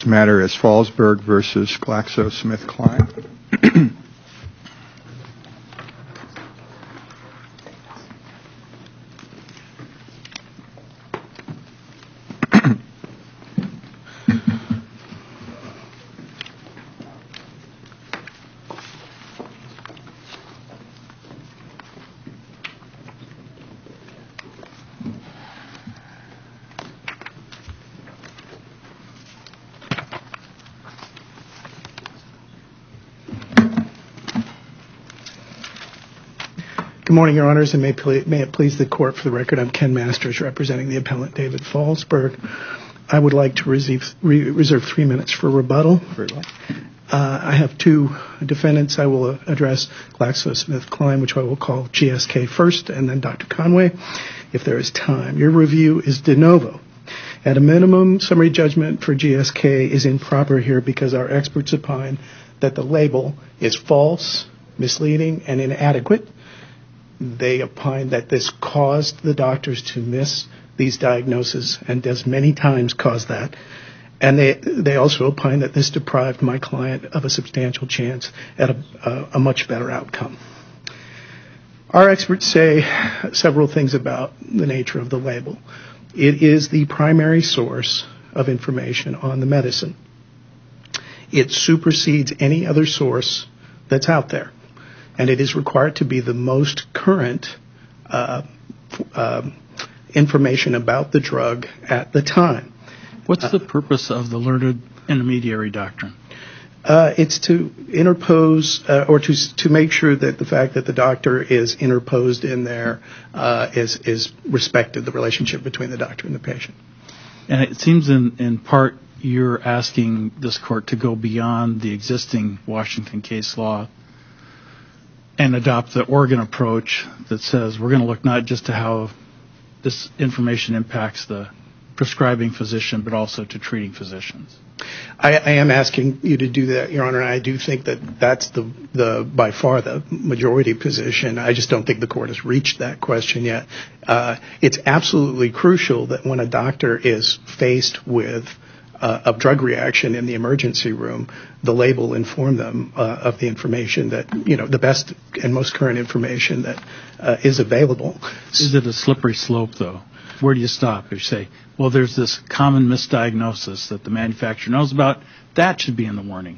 Next matter is Fallsburg versus GlaxoSmithKline. Good morning, Your Honors, and may it please the Court, for the record, I'm Ken Masters, representing the appellant David Fallsburg. I would like to reserve 3 minutes for rebuttal. I have two defendants. I will address GlaxoSmithKline, which I will call GSK first, and then Dr. Conway, if there is time. Your review is de novo. At a minimum, summary judgment for GSK is improper here because our experts opine that the label is false, misleading, and inadequate. They opine that this caused the doctors to miss these diagnoses and does many times cause that. And they also opine that this deprived my client of a substantial chance at a much better outcome. Our experts say several things about the nature of the label. It is the primary source of information on the medicine. It supersedes any other source that's out there. And it is required to be the most current information about the drug at the time. What's the purpose of the learned intermediary doctrine? It's to interpose or to make sure that the fact that the doctor is interposed in there is respected, the relationship between the doctor and the patient. And it seems in part you're asking this court to go beyond the existing Washington case law and adopt the Oregon approach that says we're going to look not just to how this information impacts the prescribing physician, but also to treating physicians. I am asking you to do that, Your Honor. I do think that that's the by far the majority position. I just don't think the court has reached that question yet. It's absolutely crucial that when a doctor is faced with a drug reaction in the emergency room, the label inform them of the information that, the best and most current information that is available. Is it a slippery slope, though? Where do you stop? You say, well, there's this common misdiagnosis that the manufacturer knows about. That should be in the warning.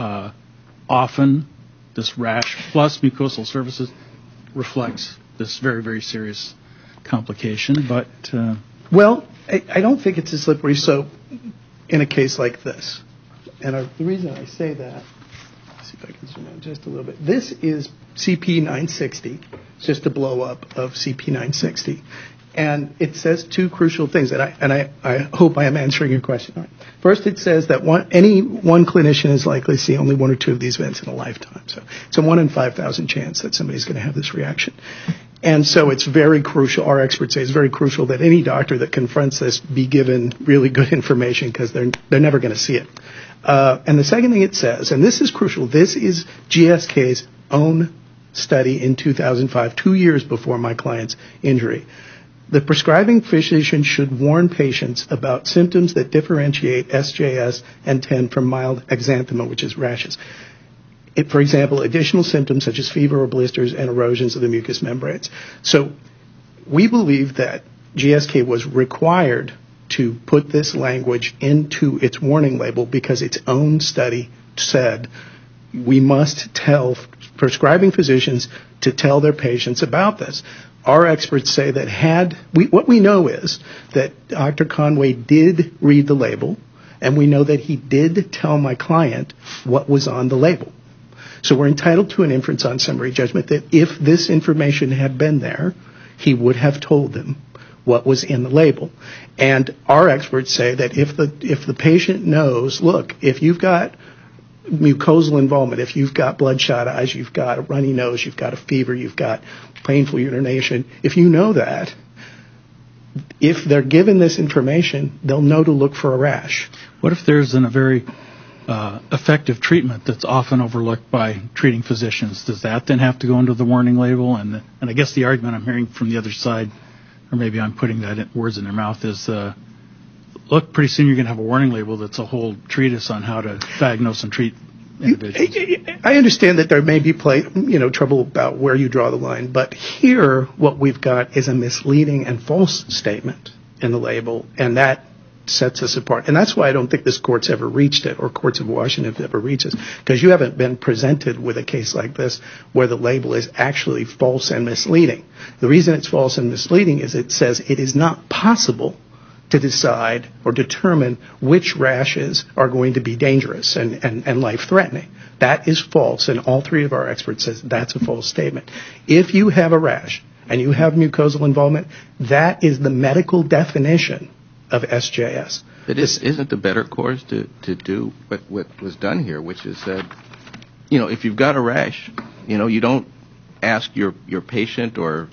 Often, this rash plus mucosal surfaces reflects this very, very serious complication. But well, I don't think it's a slippery slope in a case like this. And the reason I say that, let's see if I can zoom in just a little bit. This is CP960. It's just a blow up of CP960. And it says two crucial things, and I hope I am answering your question. All right. First, it says that any one clinician is likely to see only one or two of these events in a lifetime. So it's a 1 in 5,000 chance that somebody's going to have this reaction. And so it's very crucial, our experts say it's very crucial that any doctor that confronts this be given really good information because they're never going to see it. And the second thing it says, and this is crucial, this is GSK's own study in 2005, 2 years before my client's injury. The prescribing physician should warn patients about symptoms that differentiate SJS and 10 from mild exanthema, which is rashes. For example, additional symptoms such as fever or blisters and erosions of the mucous membranes. So we believe that GSK was required to put this language into its warning label because its own study said we must tell prescribing physicians to tell their patients about this. Our experts say that what we know is that Dr. Conway did read the label, and we know that he did tell my client what was on the label. So we're entitled to an inference on summary judgment that if this information had been there, he would have told them what was in the label. And our experts say that if the patient knows, look, if you've got mucosal involvement, if you've got bloodshot eyes, you've got a runny nose, you've got a fever, you've got painful urination, if you know that, if they're given this information, they'll know to look for a rash. What if there's a very effective treatment that's often overlooked by treating physicians? Does that then have to go into the warning label? And I guess the argument I'm hearing from the other side, or maybe I'm putting words in their mouth, is look, pretty soon you're going to have a warning label that's a whole treatise on how to diagnose and treat individuals. I understand that there may be trouble about where you draw the line, but here what we've got is a misleading and false statement in the label, and that sets us apart. And that's why I don't think this court's ever reached it, or courts of Washington have ever reached it, because you haven't been presented with a case like this where the label is actually false and misleading. The reason it's false and misleading is it says it is not possible to decide or determine which rashes are going to be dangerous and life-threatening. That is false, and all three of our experts says that's a false statement. If you have a rash and you have mucosal involvement, that is the medical definition of SJS. But isn't the better course to do what was done here, which is that, if you've got a rash, you don't ask your patient or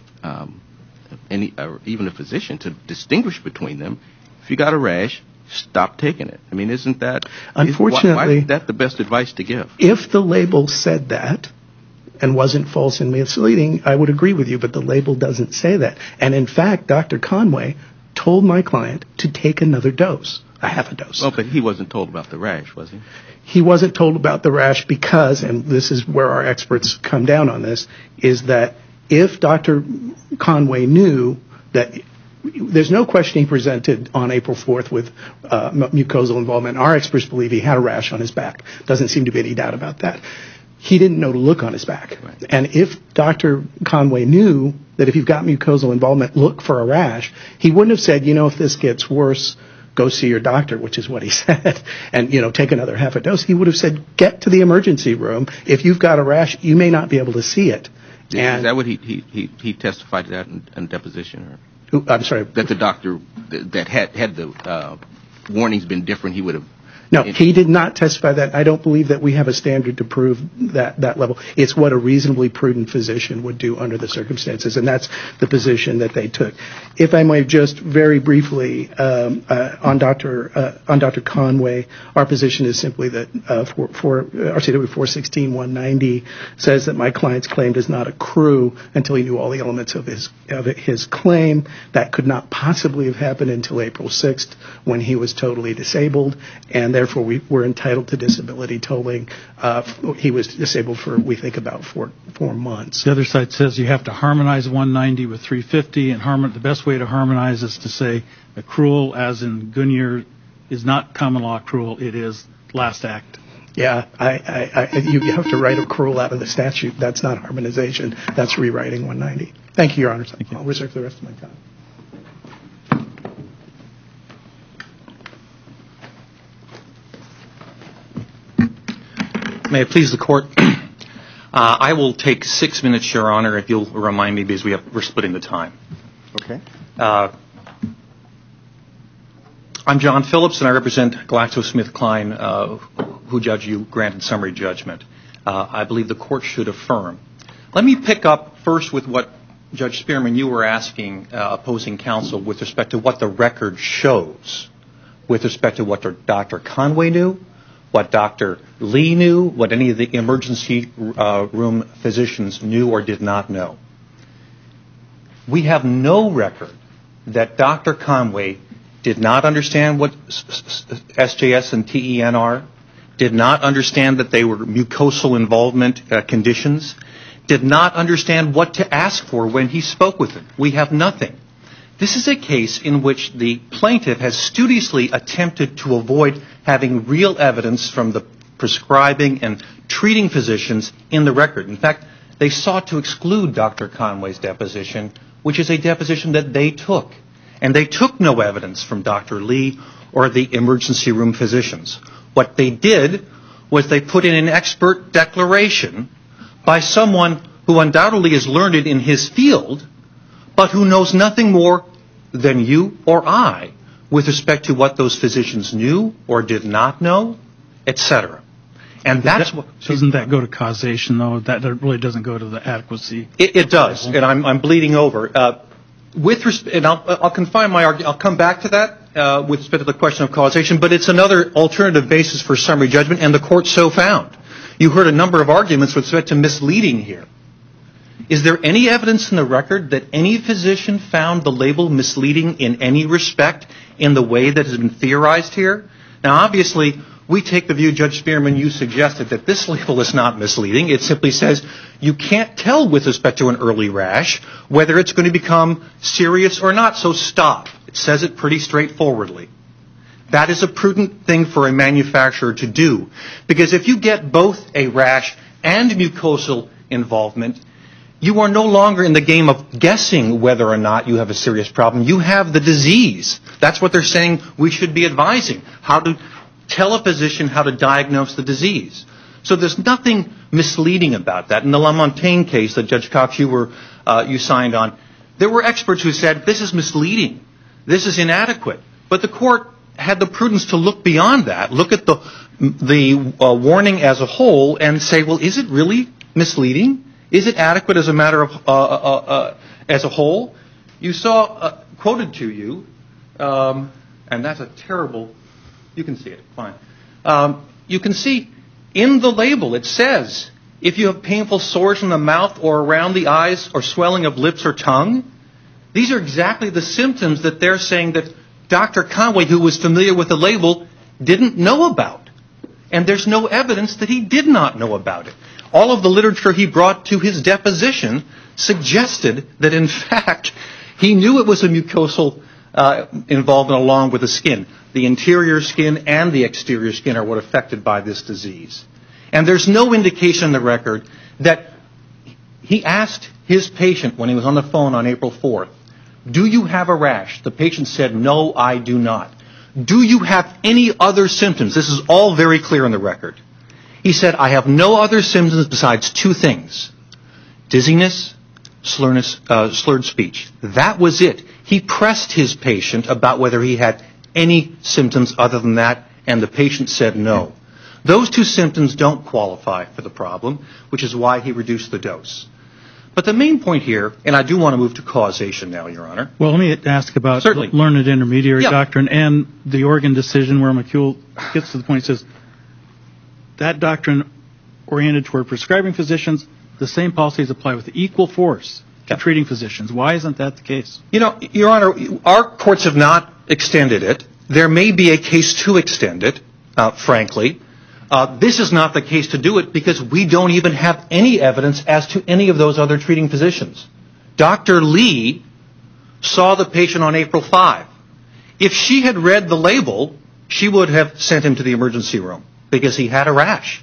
even a physician to distinguish between them. If you got a rash, stop taking it. I mean, isn't that unfortunately why is that the best advice to give? If the label said that and wasn't false and misleading, I would agree with you, but the label doesn't say that. And in fact, Dr. Conway told my client to take another dose, a half a dose. Well, but he wasn't told about the rash, was he? He wasn't told about the rash because, and this is where our experts come down on this, is that if Dr. Conway knew that there's no question he presented on April 4th with mucosal involvement. Our experts believe he had a rash on his back. Doesn't seem to be any doubt about that. He didn't know to look on his back. Right. And if Dr. Conway knew that if you've got mucosal involvement, look for a rash, he wouldn't have said, if this gets worse, go see your doctor, which is what he said, and, take another half a dose. He would have said, get to the emergency room. If you've got a rash, you may not be able to see it. Is that what he testified to that in deposition? Or? I'm sorry. That the doctor that had the warnings been different, he would have. No, he did not testify that. I don't believe that we have a standard to prove that level. It's what a reasonably prudent physician would do under the circumstances, and that's the position that they took. If I might just very briefly on Dr. Conway, our position is simply that for RCW 416-190 says that my client's claim does not accrue until he knew all the elements of his claim. That could not possibly have happened until April 6th when he was totally disabled, and therefore we were entitled to disability tolling. He was disabled for, we think, about four months. The other side says you have to harmonize 190 with 350, and the best way to harmonize is to say accrual, as in Gunyer, is not common law accrual, it is last act. Yeah, you have to write accrual out of the statute. That's not harmonization. That's rewriting 190. Thank you, Your Honor. Thank you. I'll reserve the rest of my time. May it please the Court, I will take 6 minutes, Your Honor, if you'll remind me, because we're splitting the time. Okay. I'm John Phillips, and I represent GlaxoSmithKline, who judge you granted summary judgment. I believe the Court should affirm. Let me pick up first with what Judge Spearman, you were asking opposing counsel with respect to what the record shows, with respect to what Dr. Conway knew, what Dr. Lee knew, what any of the emergency room physicians knew or did not know. We have no record that Dr. Conway did not understand what SJS and TEN are, did not understand that they were mucosal involvement conditions, did not understand what to ask for when he spoke with them. We have nothing. This is a case in which the plaintiff has studiously attempted to avoid having real evidence from the prescribing and treating physicians in the record. In fact, they sought to exclude Dr. Conway's deposition, which is a deposition that they took. And they took no evidence from Dr. Lee or the emergency room physicians. What they did was they put in an expert declaration by someone who undoubtedly is learned in his field, but who knows nothing more than you or I with respect to what those physicians knew or did not know, etc. And that's what. Doesn't that go to causation, though? That really doesn't go to the adequacy. It does, and I'm bleeding over. And I'll confine my argument. I'll come back to that with respect to the question of causation, but it's another alternative basis for summary judgment, and the Court so found. You heard a number of arguments with respect to misleading here. Is there any evidence in the record that any physician found the label misleading in any respect, in the way that has been theorized here. Now, obviously, we take the view, Judge Spearman, you suggested that this label is not misleading. It simply says you can't tell with respect to an early rash whether it's going to become serious or not, so stop. It says it pretty straightforwardly. That is a prudent thing for a manufacturer to do, because if you get both a rash and mucosal involvement, you are no longer in the game of guessing whether or not you have a serious problem. You have the disease. That's what they're saying we should be advising, how to tell a physician how to diagnose the disease. So there's nothing misleading about that. In the LaMontagne case that Judge Cox, you signed on, there were experts who said this is misleading, this is inadequate. But the court had the prudence to look beyond that, look at the warning as a whole and say, well, is it really misleading? Is it adequate as a matter of as a whole? You saw quoted to you, and that's a terrible. You can see it, fine. You can see in the label it says if you have painful sores in the mouth or around the eyes or swelling of lips or tongue, these are exactly the symptoms that they're saying that Dr. Conway, who was familiar with the label, didn't know about. And there's no evidence that he did not know about it. All of the literature he brought to his deposition suggested that, in fact, he knew it was a mucosal involvement along with the skin. The interior skin and the exterior skin are what are affected by this disease. And there's no indication in the record that he asked his patient when he was on the phone on April 4th, do you have a rash? The patient said, no, I do not. Do you have any other symptoms? This is all very clear in the record. He said, I have no other symptoms besides two things: dizziness, slurred speech. That was it. He pressed his patient about whether he had any symptoms other than that, and the patient said no. Those two symptoms don't qualify for the problem, which is why he reduced the dose. But the main point here, and I do want to move to causation now, Your Honor. Well, let me ask about Certainly. learned intermediary Yeah. doctrine and the Oregon decision where McCule gets to the point, says that doctrine oriented toward prescribing physicians, the same policies apply with equal force to Yeah. treating physicians. Why isn't that the case? You know, Your Honor, our courts have not extended it. There may be a case to extend it, frankly. This is not the case to do it because we don't even have any evidence as to any of those other treating physicians. Dr. Lee saw the patient on April 5. If she had read the label, she would have sent him to the emergency room because he had a rash.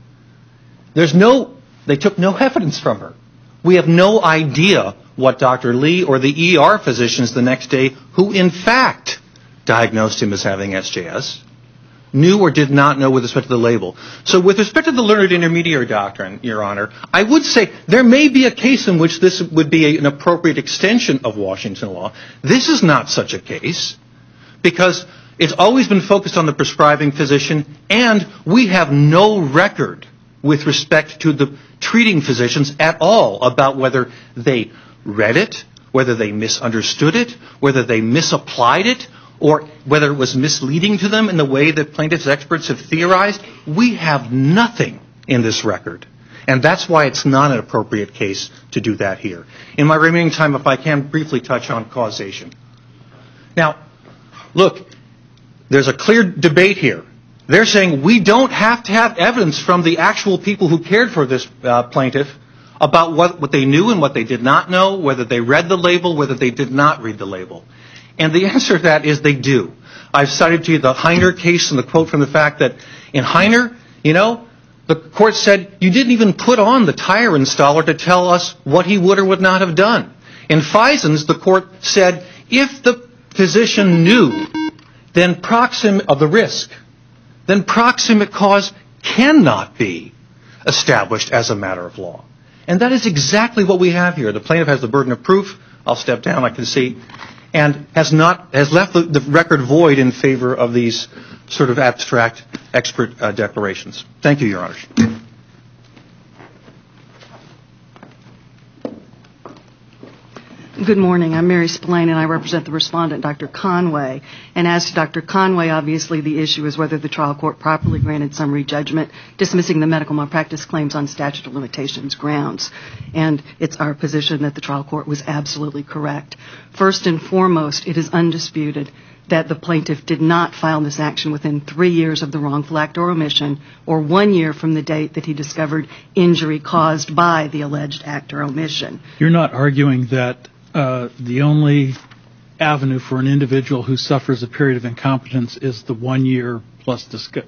They took no evidence from her. We have no idea what Dr. Lee or the ER physicians the next day, who in fact diagnosed him as having SJS, knew or did not know with respect to the label. So with respect to the learned intermediary doctrine, Your Honor, I would say there may be a case in which this would be an appropriate extension of Washington law. This is not such a case because it's always been focused on the prescribing physician, and we have no record with respect to the treating physicians at all about whether they read it, whether they misunderstood it, whether they misapplied it, or whether it was misleading to them in the way that plaintiffs' experts have theorized. We have nothing in this record. And that's why it's not an appropriate case to do that here. In my remaining time, if I can briefly touch on causation. Now, look, there's a clear debate here. They're saying we don't have to have evidence from the actual people who cared for this plaintiff about what they knew and what they did not know, whether they read the label, whether they did not read the label. And the answer to that is they do. I've cited to you the Heiner case and the quote from the fact that in Heiner, the court said you didn't even put on the tire installer to tell us what he would or would not have done. In Fison's, the court said if the physician knew then of the risk, then proximate cause cannot be established as a matter of law. And that is exactly what we have here. The plaintiff has the burden of proof. I'll step down, I can see. And has left the record void in favor of these sort of abstract expert declarations. Thank you, Your Honors. Good morning. I'm Mary Spillane, and I represent the respondent, Dr. Conway. And as to Dr. Conway, obviously the issue is whether the trial court properly granted summary judgment dismissing the medical malpractice claims on statute of limitations grounds. And it's our position that the trial court was absolutely correct. First and foremost, it is undisputed that the plaintiff did not file this action within 3 years of the wrongful act or omission, or 1 year from the date that he discovered injury caused by the alleged act or omission. You're not arguing that the only avenue for an individual who suffers a period of incompetence is the 1 year plus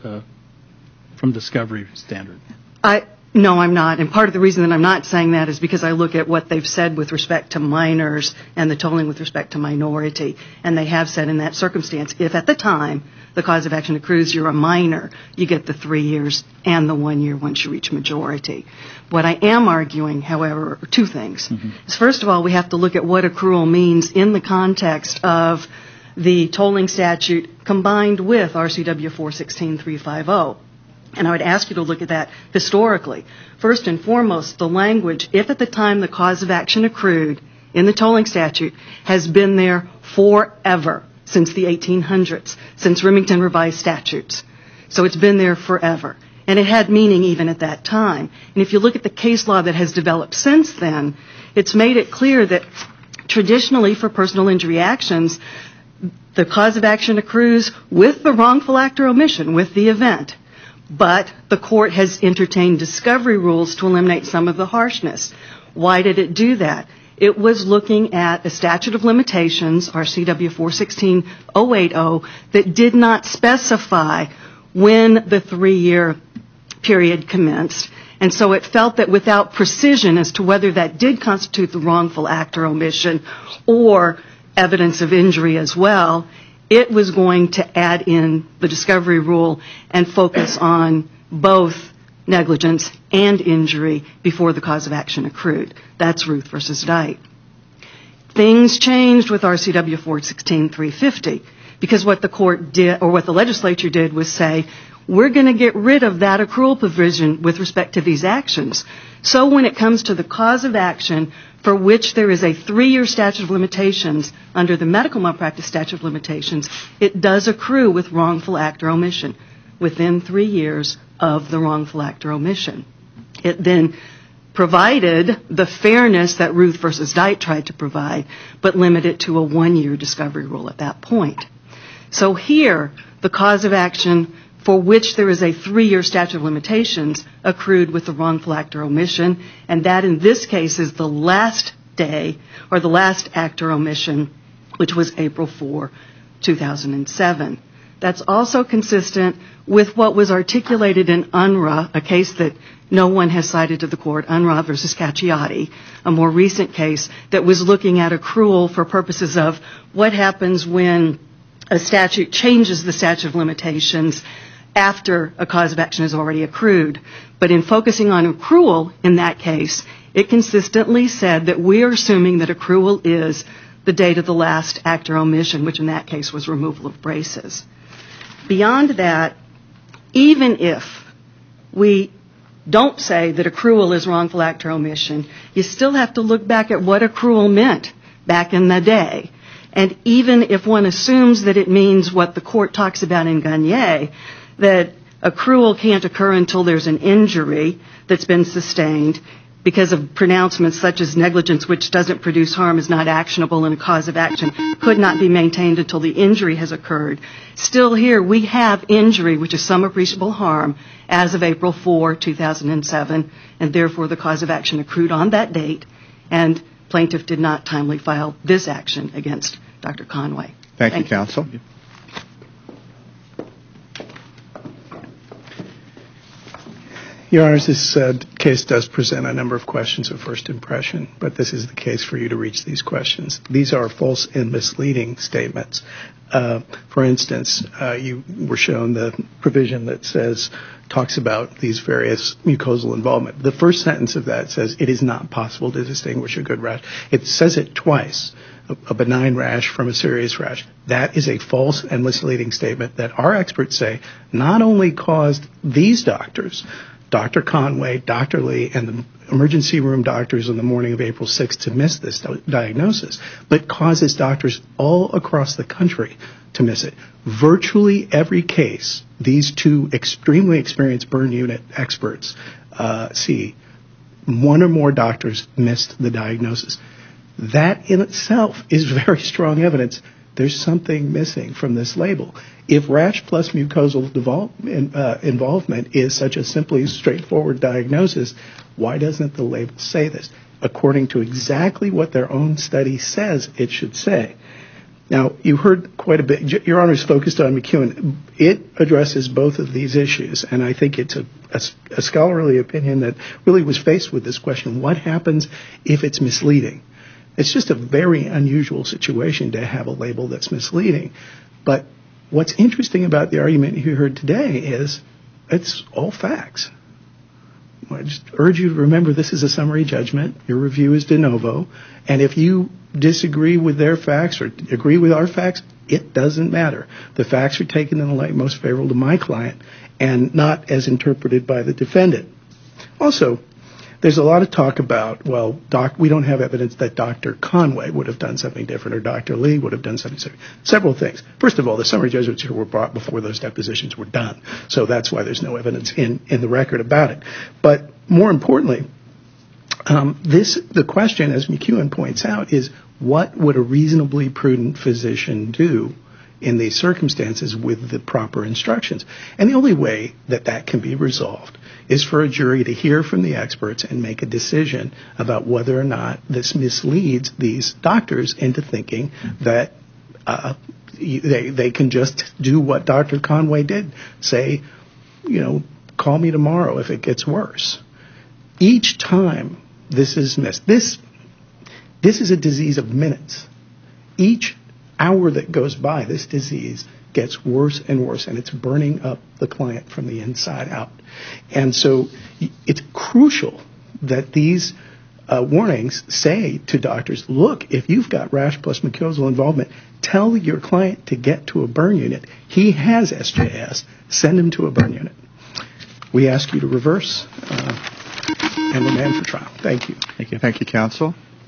from discovery standard? No, I'm not. And part of the reason that I'm not saying that is because I look at what they've said with respect to minors and the tolling with respect to minority. And they have said in that circumstance, if at the time the cause of action accrues, you're a minor, you get the 3 years and the 1 year once you reach majority. What I am arguing, however, are two things. Is first of all, we have to look at what accrual means in the context of the tolling statute combined with RCW 416.350. And I would ask you to look at that historically. First and foremost, the language, if at the time the cause of action accrued in the tolling statute, has been there forever, since the 1800s, since Remington revised statutes. So it's been there forever. And it had meaning even at that time. And if you look at the case law that has developed since then, it's made it clear that traditionally for personal injury actions, the cause of action accrues with the wrongful act or omission, with the event. But the court has entertained discovery rules to eliminate some of the harshness. Why did it do that? It was looking at a statute of limitations, RCW 416.080, that did not specify when the 3-year period commenced. And so it felt that without precision as to whether that did constitute the wrongful act or omission or evidence of injury as well, it was going to add in the discovery rule and focus on both negligence and injury before the cause of action accrued. That's Ruth versus Dite. Things changed with RCW 416.350 because what the court did, or what the legislature did, was say, we're going to get rid of that accrual provision with respect to these actions. So when it comes to the cause of action for which there is a 3-year statute of limitations under the medical malpractice statute of limitations, it does accrue with wrongful act or omission within 3 years of the wrongful act or omission. It then provided the fairness that Ruth versus Dite tried to provide, but limited it to a 1-year discovery rule at that point. So here, the cause of action for which there is a 3-year statute of limitations accrued with the wrongful act or omission, and that in this case is the last day, or the last act or omission, which was April 4, 2007. That's also consistent with what was articulated in UNRRA, a case that no one has cited to the court, UNRRA versus Cacciati, a more recent case that was looking at accrual for purposes of what happens when a statute changes the statute of limitations after a cause of action has already accrued. But in focusing on accrual in that case, it consistently said that we are assuming that accrual is the date of the last act or omission, which in that case was removal of braces. Beyond that, even if we don't say that accrual is wrongful act or omission, you still have to look back at what accrual meant back in the day. And even if one assumes that it means what the court talks about in Gagne, that accrual can't occur until there's an injury that's been sustained because of pronouncements such as negligence, which doesn't produce harm, is not actionable, and a cause of action could not be maintained until the injury has occurred. Still here, we have injury, which is some appreciable harm, as of April 4, 2007, and therefore the cause of action accrued on that date, and plaintiff did not timely file this action against Dr. Conway. Thank you, counsel. Your Honors, this case does present a number of questions of first impression, but this is the case for you to reach these questions. These are false and misleading statements. For instance, you were shown the provision that talks about these various mucosal involvement. The first sentence of that says it is not possible to distinguish a good rash. It says it twice, a benign rash from a serious rash. That is a false and misleading statement that our experts say not only caused these doctors, Dr. Conway, Dr. Lee, and the emergency room doctors on the morning of April 6th to miss this diagnosis, but causes doctors all across the country to miss it. Virtually every case, these two extremely experienced burn unit experts see, one or more doctors missed the diagnosis. That in itself is very strong evidence there's something missing from this label. If rash plus mucosal involvement is such a simply straightforward diagnosis, why doesn't the label say this? According to exactly what their own study says it should say. Now, you heard quite a bit. Your Honor's focused on McEwen. It addresses both of these issues, and I think it's a scholarly opinion that really was faced with this question. What happens if it's misleading? It's just a very unusual situation to have a label that's misleading. But what's interesting about the argument you heard today is it's all facts. I just urge you to remember this is a summary judgment. Your review is de novo. And if you disagree with their facts or agree with our facts, it doesn't matter. The facts are taken in the light most favorable to my client and not as interpreted by the defendant. Also, there's a lot of talk about, well, we don't have evidence that Dr. Conway would have done something different or Dr. Lee would have done something different. Several things. First of all, the summary judgments were brought before those depositions were done. So that's why there's no evidence in the record about it. But more importantly, the question, as McEwen points out, is what would a reasonably prudent physician do in these circumstances with the proper instructions? And the only way that that can be resolved is for a jury to hear from the experts and make a decision about whether or not this misleads these doctors into thinking that they can just do what Dr. Conway did, say, call me tomorrow if it gets worse. Each time this is missed, this is a disease of minutes. Each hour that goes by, this disease gets worse and worse, and it's burning up the client from the inside out. And so it's crucial that these warnings say to doctors, look, if you've got rash plus mucosal involvement, tell your client to get to a burn unit. He has SJS. Send him to a burn unit. We ask you to reverse and remand for trial. Thank you. Thank you, counsel.